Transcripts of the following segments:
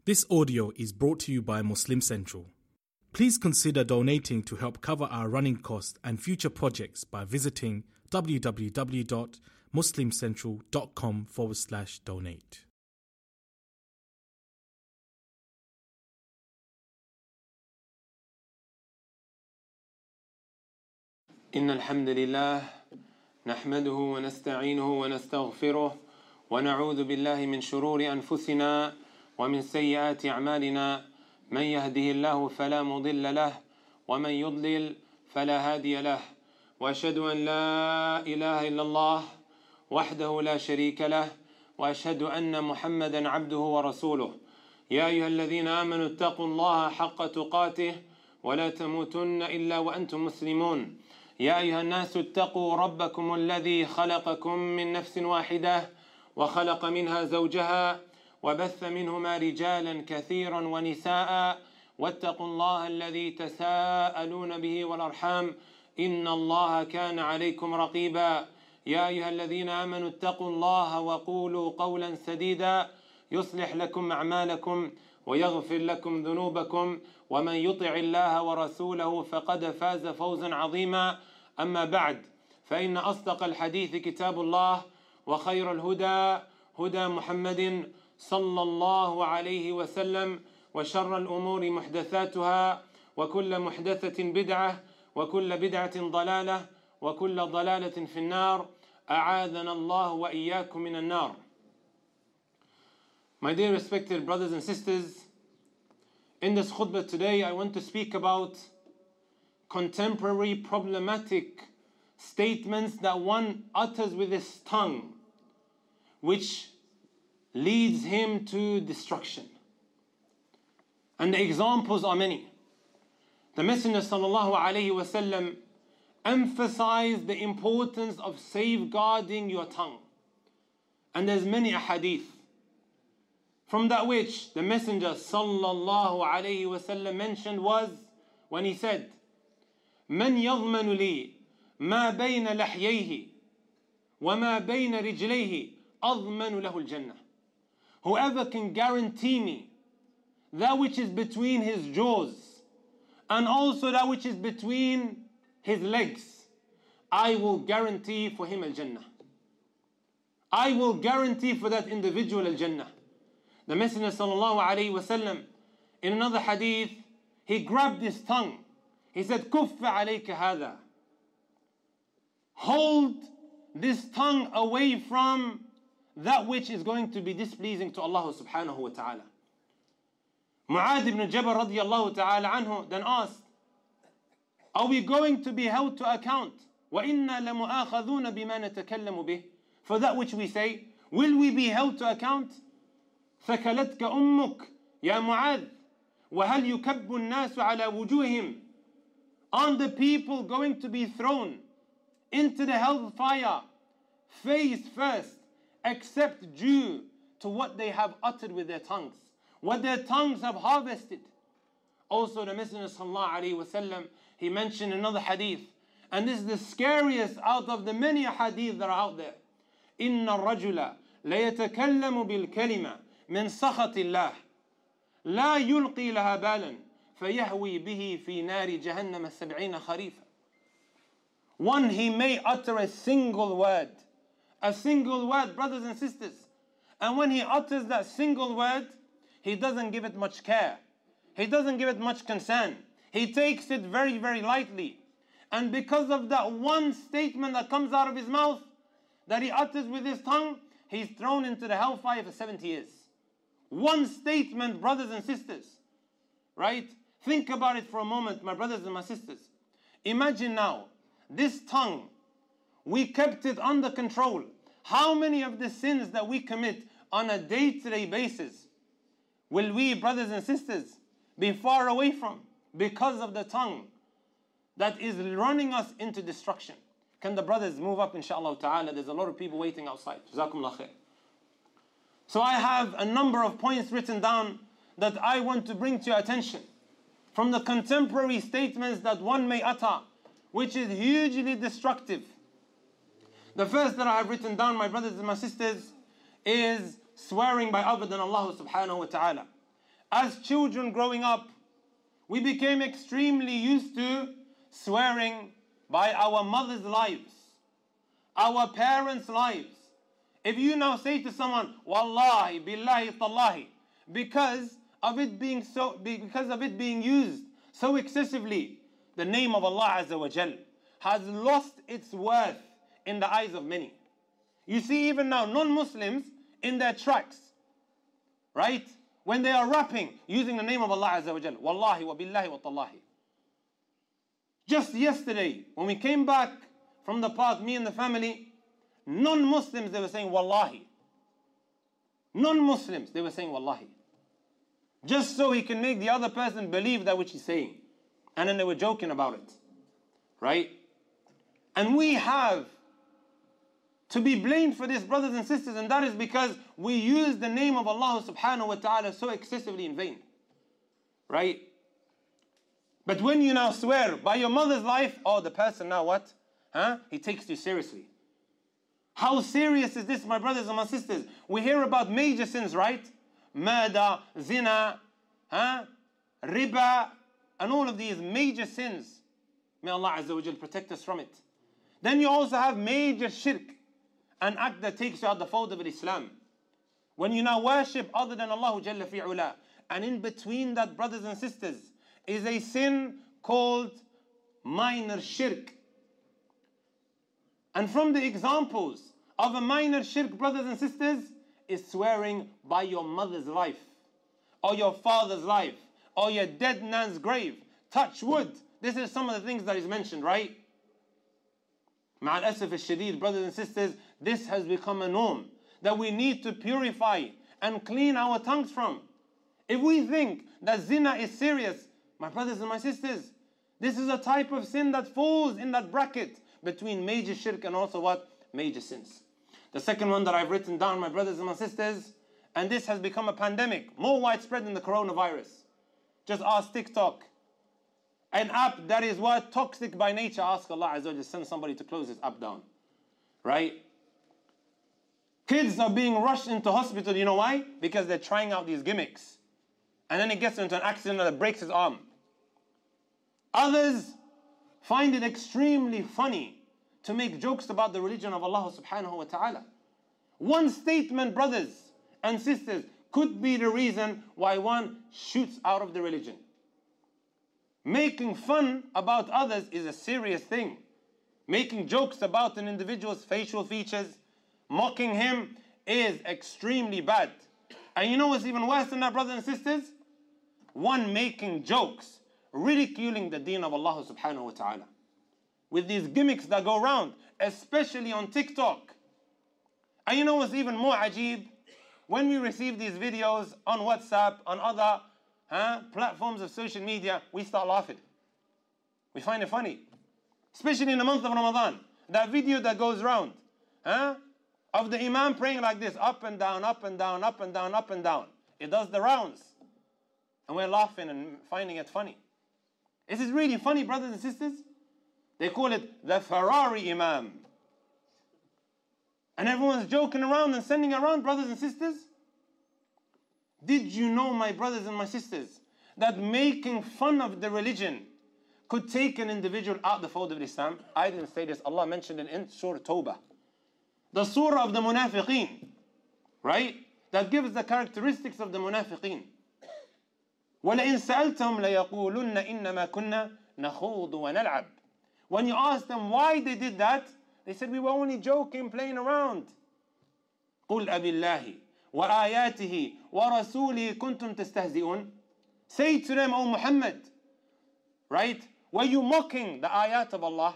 This audio is brought to you by Muslim Central. Please consider donating to help cover our running costs and future projects by visiting www.muslimcentral.com/donate. إن الحمد لله نحمده ونستعينه ونستغفره ونعوذ بالله من شرور أنفسنا ومن سيئات أعمالنا من يهده الله فلا مضل له ومن يضلل فلا هادي له وأشهد أن لا إله إلا الله وحده لا شريك له وأشهد أن محمدا عبده ورسوله يا أيها الذين آمنوا اتقوا الله حق تقاته ولا تموتن إلا وأنتم مسلمون يا أيها الناس اتقوا ربكم الذي خلقكم من نفس واحدة وخلق منها زوجها وبث منهما رجالا كثيرا ونساء واتقوا الله الذي تساءلون به والأرحام إن الله كان عليكم رقيبا يا أيها الذين آمنوا اتقوا الله وقولوا قولا سديدا يصلح لكم أعمالكم ويغفر لكم ذنوبكم ومن يطع الله ورسوله فقد فاز فوزا عظيما أما بعد فإن أصدق الحديث كتاب الله وخير الهدى هدى محمد صلى الله عليه وسلم وشر الأمور محدثاتها وكل محدثة بدعة وكل بدعة ضلالة وكل ضلالة في النار أعاذنا الله وإياكم من النار. My dear respected brothers and sisters, in this khutbah today I want to speak about contemporary problematic statements that one utters with his tongue, which leads him to destruction. And the examples are many. The Messenger sallallahu alaihi wasallam emphasized the importance of safeguarding your tongue. And there's many ahadith. From that which the Messenger sallallahu alaihi wasallam mentioned was when he said, "Man yadhmanu li ma bayna lahyayhi wa ma bayna rijlayhi adhmanu lahu al-jannah." Whoever can guarantee me that which is between his jaws and also that which is between his legs, I will guarantee for him al-Jannah. I will guarantee for that individual al-Jannah. The Messenger sallallahu alayhi wasallam in another hadith, he grabbed his tongue. He said, "Kuffa alayka hadha." Hold this tongue away from that which is going to be displeasing to Allah subhanahu wa ta'ala. Mu'adh ibn Jabal radiyallahu ta'ala anhu then asked, are we going to be held to account? وَإِنَّا لَمُؤَاخَذُونَ بِمَا نَتَكَلَّمُ بِهِ. For that which we say, will we be held to account? ثَكَلَتْكَ أُمُّكَ يَا مُعَاذ وَهَلْ يُكَبُّ النَّاسُ عَلَى وُجُوهِهِمْ. Aren't the people going to be thrown into the hellfire face first, except due to what they have uttered with their tongues, what their tongues have harvested? Also the Messenger sallallahu alaihi wasallam, he mentioned another hadith, and this is the scariest out of the many hadith that are out there. إِنَّ الرَّجُلَ لَيَتَكَلَّمُ بِالْكَلِمَةِ مِنْ سَخَطِ اللَّهِ لَا يُلْقِي لَهَا بَالًا فَيَهْوِي بِهِ فِي نَارِ جَهَنَّمَ 70 خَرِيفًا. One, he may utter a single word, brothers and sisters. And when he utters that single word, he doesn't give it much care. He doesn't give it much concern. He takes it very, very lightly. And because of that one statement that comes out of his mouth, that he utters with his tongue, he's thrown into the hellfire for 70 years. One statement, brothers and sisters. Right? Think about it for a moment, my brothers and my sisters. Imagine now, this tongue, we kept it under control. How many of the sins that we commit on a day-to-day basis will we, brothers and sisters, be far away from because of the tongue that is running us into destruction? Can the brothers move up, inshallah ta'ala? There's a lot of people waiting outside. Jazakumullah khair. So I have a number of points written down that I want to bring to your attention from the contemporary statements that one may utter, which is hugely destructive. The first that I have written down, my brothers and my sisters, is swearing by other than Allah subhanahu wa ta'ala. as children growing up, we became extremely used to swearing by our mother's lives, our parents' lives. If you now say to someone, Wallahi, Billahi, Tallahi, because of it being used so excessively, the name of Allah Azza wa Jal has lost its worth in the eyes of many. You see even now non-Muslims in their tracks, right? When they are rapping using the name of Allah Azza wa Jal, Wallahi wa Billahi wa Tallahi. Just yesterday, when we came back from the park, me and the family, non-Muslims, they were saying Wallahi. Non-Muslims, they were saying Wallahi. Just so he can make the other person believe that which he's saying. And then they were joking about it. Right? And we have to be blamed for this, brothers and sisters, and that is because we use the name of Allah subhanahu wa ta'ala so excessively in vain. Right? But when you now swear by your mother's life, oh, the person now what? He takes you seriously. How serious is this, my brothers and my sisters? We hear about major sins, right? Murder, zina, riba, and all of these major sins. May Allah Azza wa Jal protect us from it. Then you also have major shirk, an act that takes you out the fold of Islam. When you now worship other than Allah Jalla fi'ula. And in between that, brothers and sisters, is a sin called minor shirk. And from the examples of a minor shirk, brothers and sisters, is swearing by your mother's life, or your father's life, or your dead nan's grave. Touch wood. This is some of the things that is mentioned, right? Ma'al asaf al-shadid, brothers and sisters, this has become a norm that we need to purify and clean our tongues from. If we think that zina is serious, my brothers and my sisters, this is a type of sin that falls in that bracket between major shirk and also what? Major sins. The second one that I've written down, my brothers and my sisters, and this has become a pandemic, more widespread than the coronavirus. Just ask TikTok. An app that is what? Toxic by nature. Ask Allah Azza wa Jalla, send somebody to close this app down. Right? Kids are being rushed into hospital, you know why? Because they're trying out these gimmicks. And then he gets into an accident that breaks his arm. Others find it extremely funny to make jokes about the religion of Allah subhanahu wa ta'ala. One statement, brothers and sisters, could be the reason why one shoots out of the religion. Making fun about others is a serious thing. Making jokes about an individual's facial features, mocking him, is extremely bad. And you know what's even worse than that, brothers and sisters? One making jokes, ridiculing the deen of Allah subhanahu wa ta'ala. With these gimmicks that go around, especially on TikTok. And you know what's even more ajib? When we receive these videos on WhatsApp, on other platforms of social media, we start laughing. We find it funny. Especially in the month of Ramadan. That video that goes around of the Imam praying like this, up and down, up and down, up and down, up and down. It does the rounds. And we're laughing and finding it funny. Is it really funny, brothers and sisters? They call it the Ferrari Imam. And everyone's joking around and sending around, brothers and sisters. Did you know, my brothers and my sisters, that making fun of the religion could take an individual out the fold of Islam? I didn't say this. Allah mentioned it in Surah Tawbah. The surah of the munafiqeen, right? That gives the characteristics of the munafiqeen. وَلَئِن سَأَلْتَهُمْ لَيَقُولُنَّ إِنَّمَا كُنَّا نَخُوضُ وَنَلْعَبُ. When you ask them why they did that, they said, we were only joking, playing around. قُلْ أَبِاللَّهِ وَآيَاتِهِ وَرَسُولِهِ كُنْتُمْ تَسْتَهْزِئُونَ. Say to them, O Muhammad, right? Were you mocking the ayat of Allah?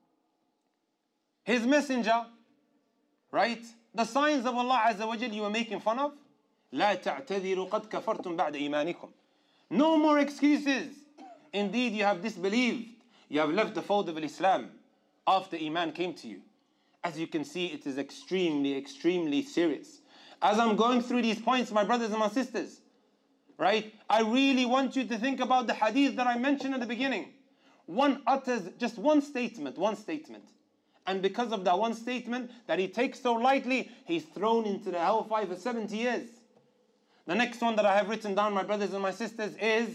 His messenger, right? The signs of Allah Azza wa Jal you were making fun of? لَا تَعْتَذِرُوا قَدْ كَفَرْتُمْ بَعْدَ إِيمَانِكُمْ. No more excuses. Indeed, you have disbelieved. You have left the fold of Islam after Iman came to you. As you can see, it is extremely, extremely serious. As I'm going through these points, my brothers and my sisters, right? I really want you to think about the hadith that I mentioned at the beginning. One utters just one statement. And because of that one statement that he takes so lightly, he's thrown into the hellfire for 70 years. The next one that I have written down, my brothers and my sisters, is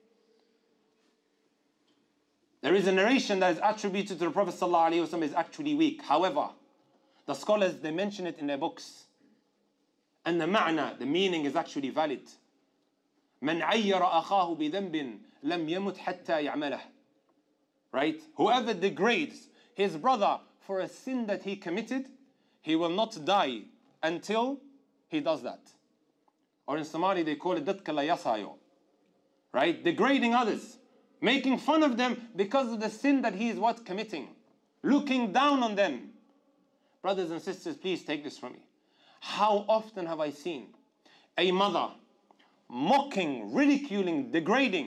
there is a narration that is attributed to the Prophet ﷺ is actually weak. However, the scholars, they mention it in their books. And the ma'na, the meaning is actually valid. من عير أخاه بذنب لم يمت حتى يعمله. Right? Whoever degrades his brother for a sin that he committed, he will not die until he does that. Or in Somali they call it datka la yasayo. Right? Degrading others, making fun of them because of the sin that he is what? Committing. Looking down on them. Brothers and sisters, please take this from me. How often have I seen a mother mocking, ridiculing, degrading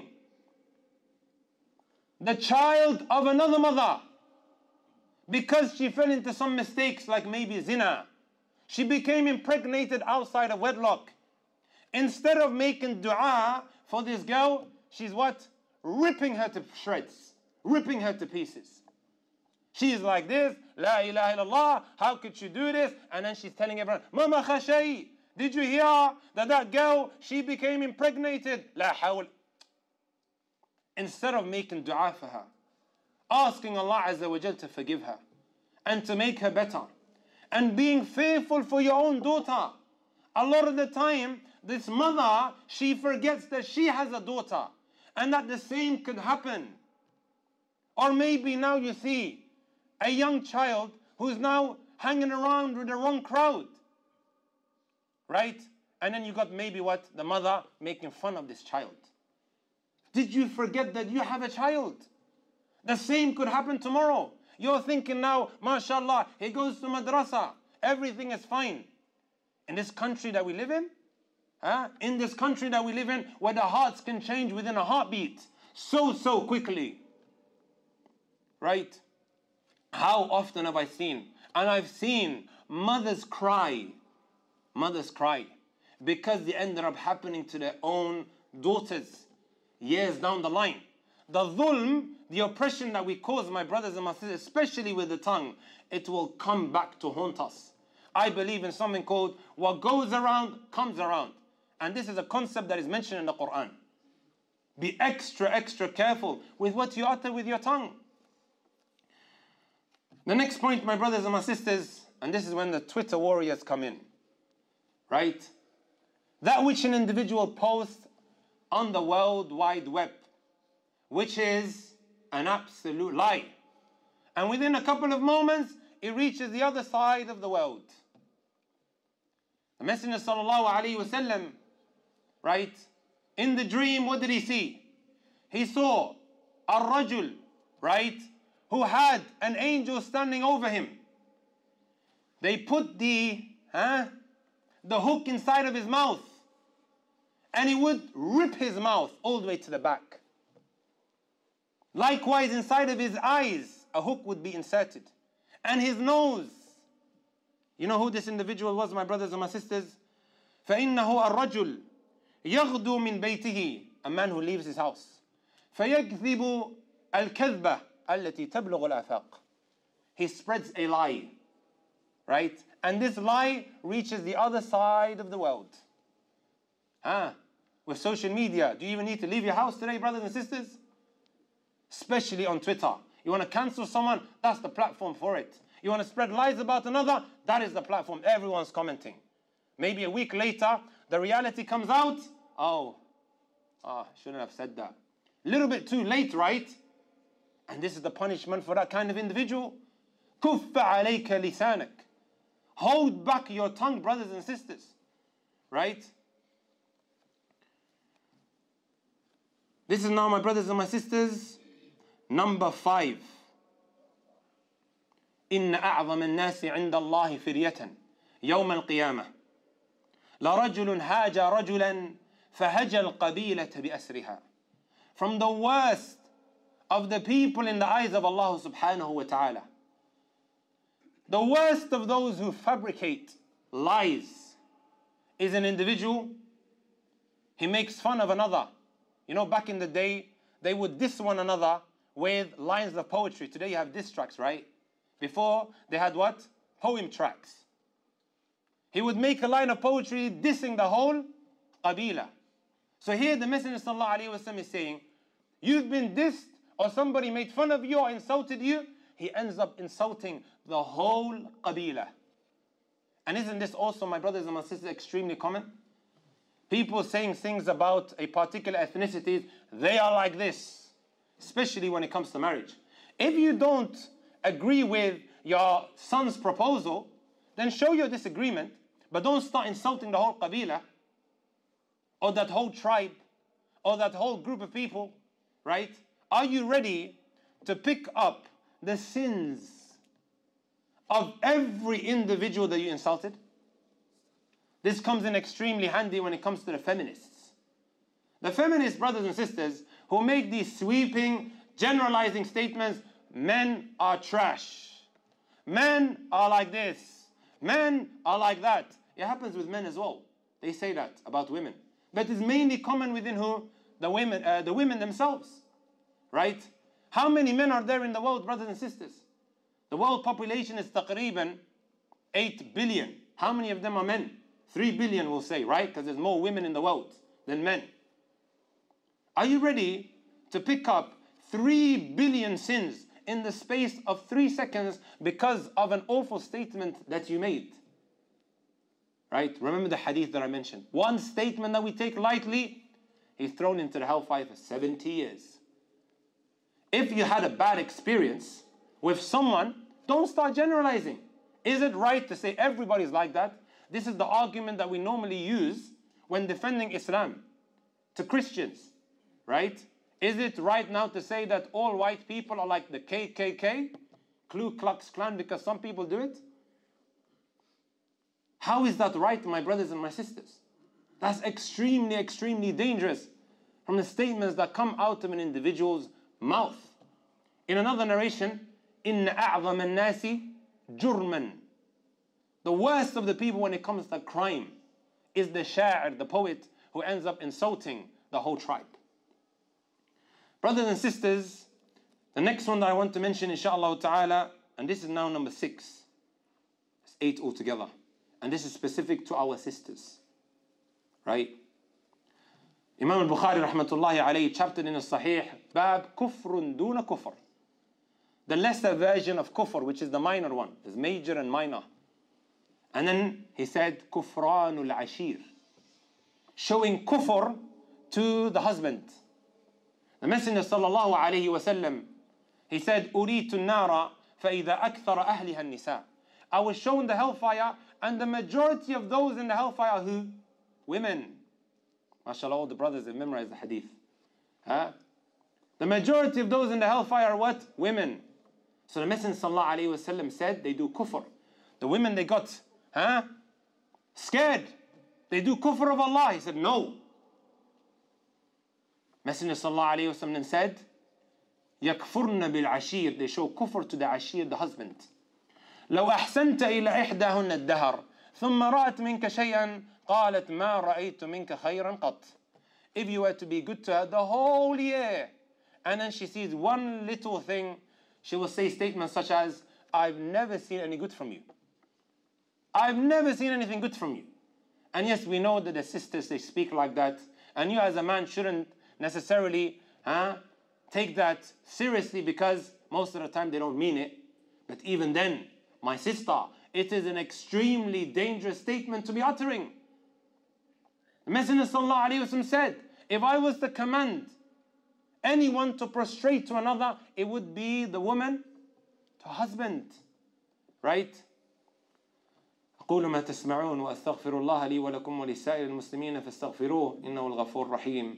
the child of another mother because she fell into some mistakes like maybe zina. She became impregnated outside of wedlock. Instead of making dua for this girl, she's what? Ripping her to shreds, ripping her to pieces. She's like this, La ilaha illallah, how could she do this? And then she's telling everyone, Mama khashay, did you hear that girl, she became impregnated? La hawl. Instead of making dua for her, asking Allah Azza wa Jal to forgive her and to make her better, and being fearful for your own daughter. A lot of the time, this mother, she forgets that she has a daughter and that the same could happen. Or maybe now you see a young child who's now hanging around with the wrong crowd. Right? And then you got maybe what? The mother making fun of this child. Did you forget that you have a child? The same could happen tomorrow. You're thinking now, mashallah, he goes to madrasa. Everything is fine. In this country that we live in, in this country that we live in, where the hearts can change within a heartbeat, so quickly. Right? How often have I seen? And I've seen mothers cry. Mothers cry. Because they ended up happening to their own daughters years down the line. The dhulm, the oppression that we cause, my brothers and my sisters, especially with the tongue, it will come back to haunt us. I believe in something called what goes around comes around. And this is a concept that is mentioned in the Quran. Be extra careful with what you utter with your tongue. The next point, my brothers and my sisters, and this is when the Twitter warriors come in. Right? That which an individual posts on the World Wide Web, which is an absolute lie. And within a couple of moments, it reaches the other side of the world. The Messenger sallallahu alaihi wasallam, right? In the dream, what did he see? He saw a rajul, right? Who had an angel standing over him. They put the hook inside of his mouth, and he would rip his mouth all the way to the back. Likewise, inside of his eyes, a hook would be inserted. And his nose. You know who this individual was, my brothers and my sisters? فَإِنَّهُ الرَّجُلُ يَغْدُو مِنْ بَيْتِهِ. A man who leaves his house. فَيَكْذِبُ الْكَذْبَةِ الَّتِي تَبْلُغُ الْآفَاقِ. He spreads a lie. Right? And this lie reaches the other side of the world. With social media, do you even need to leave your house today, brothers and sisters? Especially on Twitter. You want to cancel someone? That's the platform for it. You want to spread lies about another? That is the platform. Everyone's commenting. Maybe a week later, the reality comes out. Shouldn't have said that. A little bit too late, right? And this is the punishment for that kind of individual. كُفَّ عَلَيْكَ لِسَانَكَ. Hold back your tongue, brothers and sisters. Right? This is now, my brothers and my sisters, number 5. إن أعظم الناس عند الله فرية يوم القيامة لرجل هاج رجلا فهجى القبيلة بأسرها. From the worst of the people in the eyes of Allah subhanahu wa ta'ala, the worst of those who fabricate lies, is an individual. He makes fun of another. You know, back in the day, they would diss one another with lines of poetry. Today you have diss tracks, right? Before, they had what? Poem tracks. He would make a line of poetry dissing the whole qabila. So here the Messenger sallallahu alaihi wasallam is saying, you've been dissed or somebody made fun of you or insulted you, he ends up insulting the whole qabila. And isn't this also, my brothers and my sisters, extremely common? People saying things about a particular ethnicity, they are like this, especially when it comes to marriage. If you don't agree with your son's proposal, then show your disagreement, but don't start insulting the whole qabila, or that whole tribe, or that whole group of people, right? Are you ready to pick up the sins of every individual that you insulted? This comes in extremely handy when it comes to the feminists. The feminist brothers and sisters who make these sweeping, generalizing statements, men are trash. Men are like this. Men are like that. It happens with men as well. They say that about women. But it's mainly common within who? The women themselves. Right? How many men are there in the world, brothers and sisters? The world population is taqriban 8 billion. How many of them are men? 3 billion we'll say, right? Because there's more women in the world than men. Are you ready to pick up 3 billion sins in the space of 3 seconds because of an awful statement that you made? Right? Remember the hadith that I mentioned. One statement that we take lightly, he's thrown into the hellfire for 70 years. If you had a bad experience with someone, don't start generalizing. Is it right to say everybody's like that? This is the argument that we normally use when defending Islam to Christians, right? Is it right now to say that all white people are like the KKK, Ku Klux Klan, because some people do it? How is that right, my brothers and my sisters? That's extremely, extremely dangerous from the statements that come out of an individual's mouth. In another narration, إِنَّ أَعْظَمَ النَّاسِ جُرْمًا. The worst of the people when it comes to crime is the sha'ir, the poet, who ends up insulting the whole tribe. Brothers and sisters, the next one that I want to mention, inshaAllah ta'ala, and this is now number 6. It's 8 altogether. And this is specific to our sisters. Right? Imam al-Bukhari rahmatullahi alayhi chaptered in the Sahih, Bab Kufrun Duna Kufr. The lesser version of kufr, which is the minor one. There's major and minor. And then he said, Kufranul Ashir. Showing kufr to the husband. The Messenger sallallahu alayhi wa sallam, he said, Uritu nara فَإِذَا أَكْثَرَ أَهْلِهَا النِّسَاء. I was shown the hellfire, and the majority of those in the hellfire are who? Women. MashaAllah, all the brothers have memorized the hadith. Huh? The majority of those in the hellfire are what? Women. So the Messenger sallallahu alayhi wa sallam said, they do kufr. The women, they got scared. They do kufr of Allah. He said, no. Messenger sallallahu alayhi wa sallam then said, يَكْفُرْنَ بِالْعَشِيرِ. They show kufr to the ashir, the husband. لو أحسنت إلى إحداهن الدهر ثم رأت منك شيئا قالت ما رأيت منك خيرا قط. If you were to be good to her the whole year, and then she sees one little thing, she will say statements such as, I've never seen any good from you. I've never seen anything good from you. And yes, we know that the sisters, they speak like that. And you as a man shouldn't necessarily take that seriously, because most of the time they don't mean it. But even then, my sister, it is an extremely dangerous statement to be uttering. The Messenger sallallahu alaihi wasallam said, if I was to command anyone to prostrate to another, it would be the woman to husband. Right? أقول ما تسمعون وأستغفر الله لي ولكم ولسائر المسلمين فاستغفروه إنه الغفور الرحيم.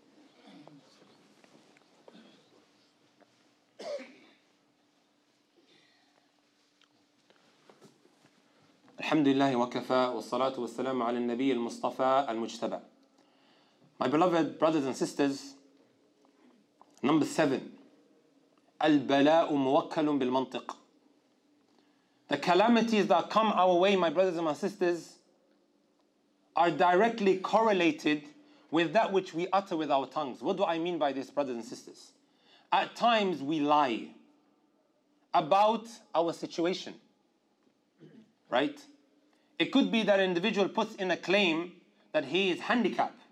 الحمد لله وكفى والصلاة والسلام على النبي المصطفى المجتبى. My beloved brothers and sisters, number 7, البلاء موكل بالمنطق. The calamities that come our way, my brothers and my sisters, are directly correlated with that which we utter with our tongues. What do I mean by this, brothers and sisters? At times we lie about our situation. Right? It could be that an individual puts in a claim that he is handicapped.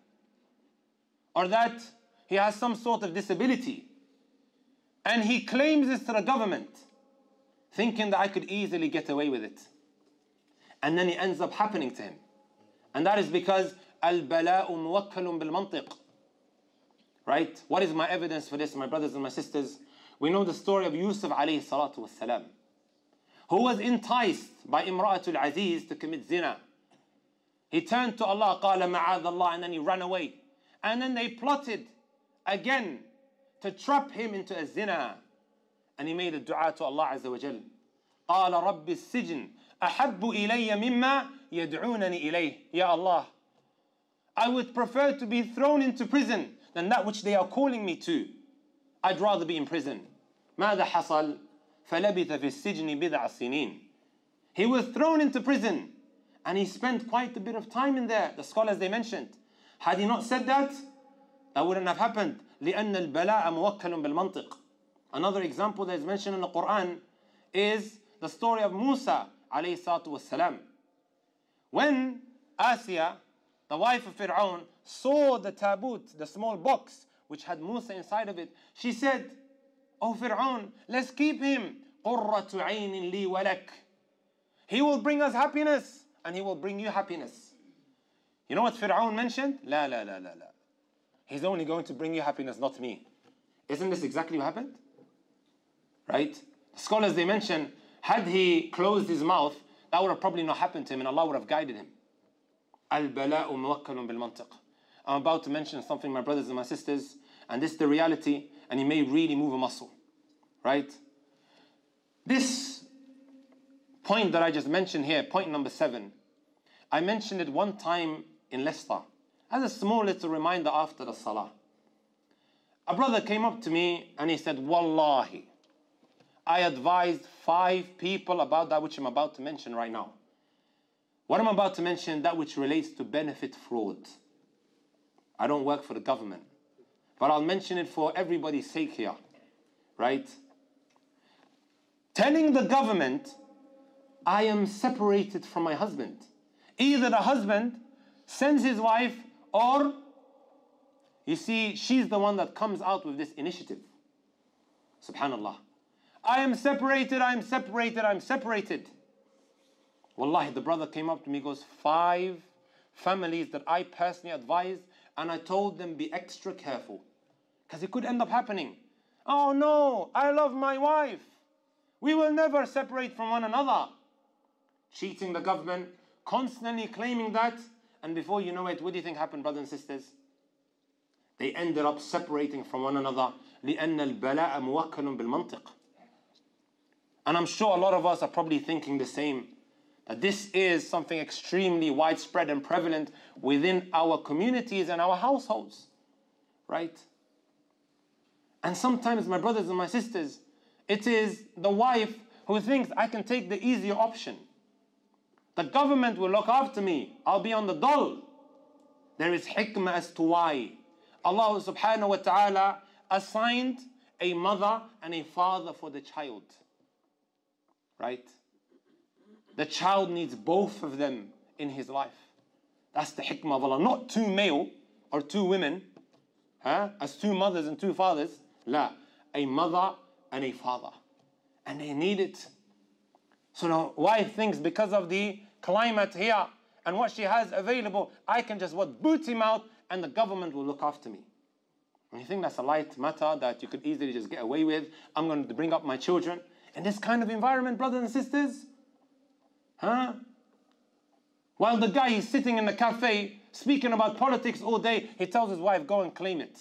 or that he has some sort of disability, and he claims this to the government, thinking that I could easily get away with it. And then it ends up happening to him. And that is because al-bala'u muwakkalun bil-mantiq. Right? What is my evidence for this, my brothers and my sisters? We know the story of Yusuf alayhi salatu wassalam, who was enticed by Imra'atul Aziz to commit zina. He turned to Allah, قَالَ مَعَاذَ اللَّهِ, and then he ran away. And then they plotted again to trap him into a zina. And he made a dua to Allah Azza wa Jal. قَالَ رَبِّ السِّجْنِ أَحَبُّ إِلَيَّ مِمَّا يَدْعُونَنِي إِلَيْهِ. Ya Allah, I would prefer to be thrown into prison than that which they are calling me to. I'd rather be in prison. ماذا حصل؟ فلبث في السجن بضع سنين. He was thrown into prison and he spent quite a bit of time in there. The scholars, they mentioned, had he not said that, that wouldn't have happened. لأن البلاء موكل بالمنطق. Another example that is mentioned in the Quran is the story of Musa alayhi salatu wassalam. When Asiya, the wife of Fir'aun, saw the tabut, the small box which had Musa inside of it, she said, "Oh Fir'aun, let's keep him. قُرَّةُ عَيْنٍ لِي وَلَكَ. He will bring us happiness and he will bring you happiness." You know what Fir'aun mentioned? La. He's only going to bring you happiness, not me. Isn't this exactly what happened? Right? The scholars, they mention, had he closed his mouth, that would have probably not happened to him and Allah would have guided him. Al-bala'u muwakkalun bil-mantiq. I'm about to mention something, my brothers and my sisters, and this is the reality, and it may really move a muscle. Right? This point that I just mentioned here, point number 7, I mentioned it one time in Leicester as a small little reminder after the salah. A brother came up to me and he said, "Wallahi, I advised 5 people about that which I'm about to mention right now." What I'm about to mention, that which relates to benefit fraud. I don't work for the government, but I'll mention it for everybody's sake here. Right? Telling the government, I am separated from my husband. Either the husband sends his wife, or, you see, she's the one that comes out with this initiative. Subhanallah. I am separated. Wallahi, the brother came up to me, goes, 5 families that I personally advised, and I told them be extra careful, because it could end up happening. Oh no, I love my wife. We will never separate from one another. Cheating the government, constantly claiming that, and before you know it, what do you think happened, brothers and sisters? They ended up separating from one another. لأن البلاء موكل بالمنطق. And I'm sure a lot of us are probably thinking the same, that this is something extremely widespread and prevalent within our communities and our households. Right? And sometimes, my brothers and my sisters, it is the wife who thinks, I can take the easier option. The government will look after me. I'll be on the dole. There is hikmah as to why. Allah subhanahu wa ta'ala assigned a mother and a father for the child. Right? The child needs both of them in his life. That's the hikmah of Allah. Not 2 male or 2 women, as 2 mothers and 2 fathers. La, a mother and a father. And they need it. So now, wife thinks because of the climate here and what she has available, I can just boot him out and the government will look after me. And you think that's a light matter that you could easily just get away with? I'm going to bring up my children in this kind of environment, brothers and sisters? While the guy is sitting in the cafe speaking about politics all day, he tells his wife, go and claim it.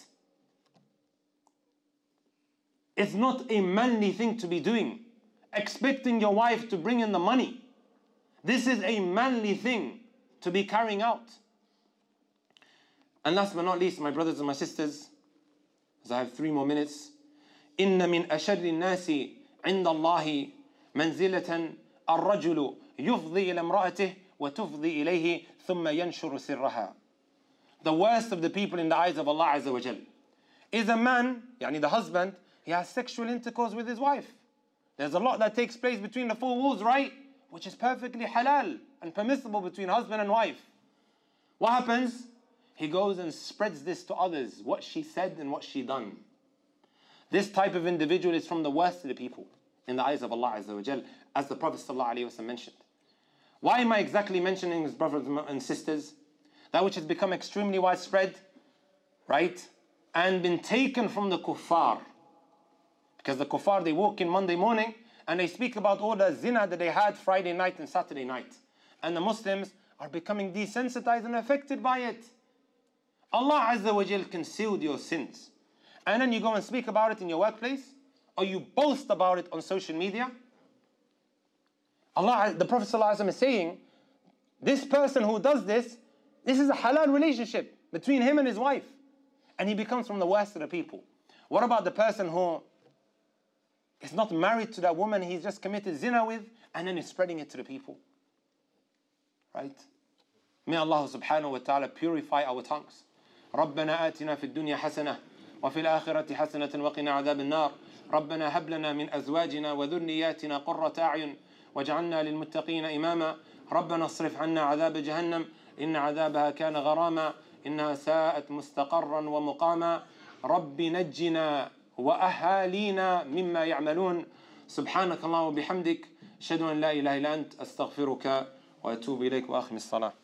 It's not a manly thing to be doing, expecting your wife to bring in the money. This is a manly thing to be carrying out. And last but not least, my brothers and my sisters, as I have 3 more minutes, إِنَّ مِنْ أَشَرِّ النَّاسِ عِنْدَ اللَّهِ مَنْزِلَةً الرَّجُلُ يُفْضِي إِلَى امْرَأَتِهِ وَتُفْضِي إِلَيْهِ ثُمَّ يَنْشُرُ سِرَّهَا. The worst of the people in the eyes of Allah Azza wa Jal is a man, yani the husband, he has sexual intercourse with his wife. There's a lot that takes place between the 4 walls, right? Which is perfectly halal and permissible between husband and wife. What happens? he goes and spreads this to others, what she said and what she done. This type of individual is from the worst of the people in the eyes of Allah Azza wa Jal, as the Prophet ﷺ mentioned. Why am I exactly mentioning his brothers and sisters? That which has become extremely widespread, right? And been taken from the kuffar. Because the kuffar, they walk in Monday morning and they speak about all the zina that they had Friday night and Saturday night. And the Muslims are becoming desensitized and affected by it. Allah Azza wa Jal concealed your sins. And then you go and speak about it in your workplace, or you boast about it on social media. The Prophet ﷺ is saying, this person who does this is a halal relationship between him and his wife. And he becomes from the worst of the people. What about the person who is not married to that woman he's just committed zina with, and then he's spreading it to the people? Right? May Allah subhanahu wa ta'ala purify our tongues. رَبَّنَا آتِنَا فِي الدُّنْيَا حَسَنَةً وَفِي الْآخِرَةِ حَسَنَةً وَقِنَا عَذَابَ النَّارِ رَبَّنَا هَبْ لَنَا مِنْ أَزْوَاجِنَا وَذُرِّيَّاتِنَا قُرَّةَ أَعْيُنٍ وَاجْعَلْنَا لِلْمُتَّقِينَ إِمَامًا رَبَّنَا اصْرِفْ عَنَّا عَذَابَ جَهَنَّمَ إِنَّ عَذَابَهَا كَانَ غَرَامًا إِنَّهَا سَاءَتْ مُسْتَقَرًّا وَمُقَامًا رَبِّ نَجِّنَا وَأَهَالِينَا مِمَّا يَعْمَلُونَ سبحانك اللهم وبحمدك أشهد أن لا إله إلا أنت أستغفرك وأتوب إليك وأختم الصلاة.